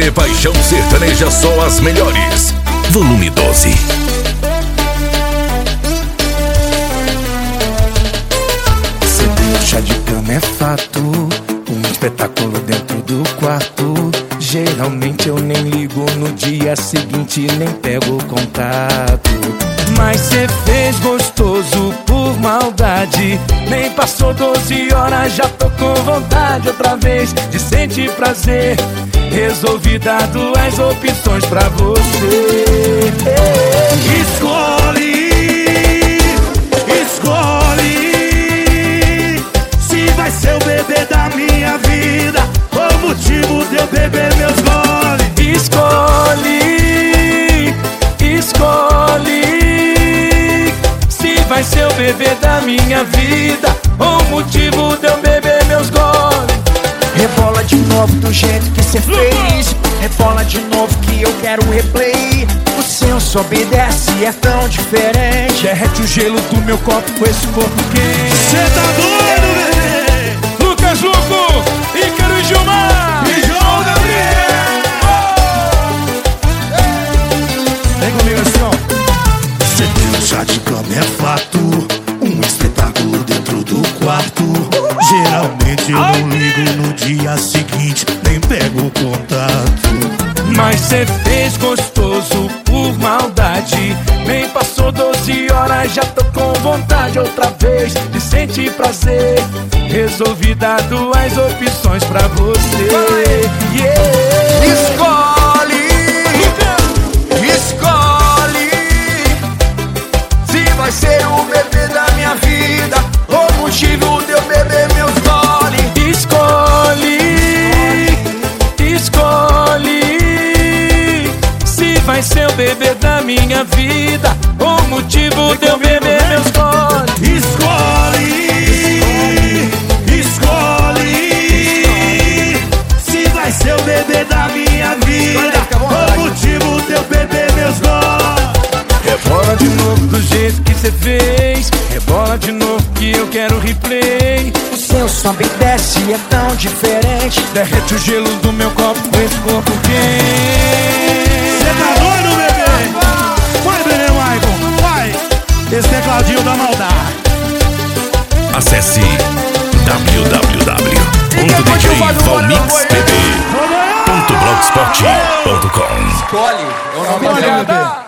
TV Paixão Sertaneja, só as melhores. Volume 12. CD, chá de cama é fato, um espetáculo dentro do quarto. Geralmente eu nem ligo no dia seguinte, nem pego contato. Mas cê fez gostoso por maldade. Nem passou 12 horas, já tô com vontade outra vez de sentir prazer. Resolvi dar duas opções pra você. Escolhe se vai ser o bebê da minha vida ou motivo de eu beber meus goles. Escolhe se vai ser o bebê da minha vida ou motivo de eu beber meus goles. Rebola de novo do jeito que cê fez. Rebola de novo que eu quero replay. O seu sobe e desce é tão diferente. Derrete o gelo do meu copo com esse corpo quente. Cê tá doido, bebê? Lucas Luco, Ícaro e Gilmar E João Gabriel. Vem comigo assim, ó. Cê tem um chá de cama é fato, um espetáculo dentro do quarto. Geralmente eu não ligo no dia seguinte, nem pego contato. Mas cê fez gostoso por maldade. Nem passou 12 horas, já tô com vontade outra vez de sentir prazer. Resolvi dar duas opções pra você. Escolhe se vai ser o bebê da minha vida ou motivo de eu beber meus goles. Escolhe se vai ser o bebê da minha vida ou motivo de eu beber meus goles. Escolhe se vai ser o bebê da minha vida ou motivo de eu beber meus goles. Rebola de novo do jeito que cê fez. Rebola de novo que eu quero replay. O seu sobe e desce é tão diferente. Derrete o gelo do meu copo com esse corpo quente. Cê tá doido, bebê? Vai, bebê, Michael, vai! Esse tecladinho da maldade. Acesse www.djvalmixtv.blogspot.com. Escolhe, é o nome da bebê.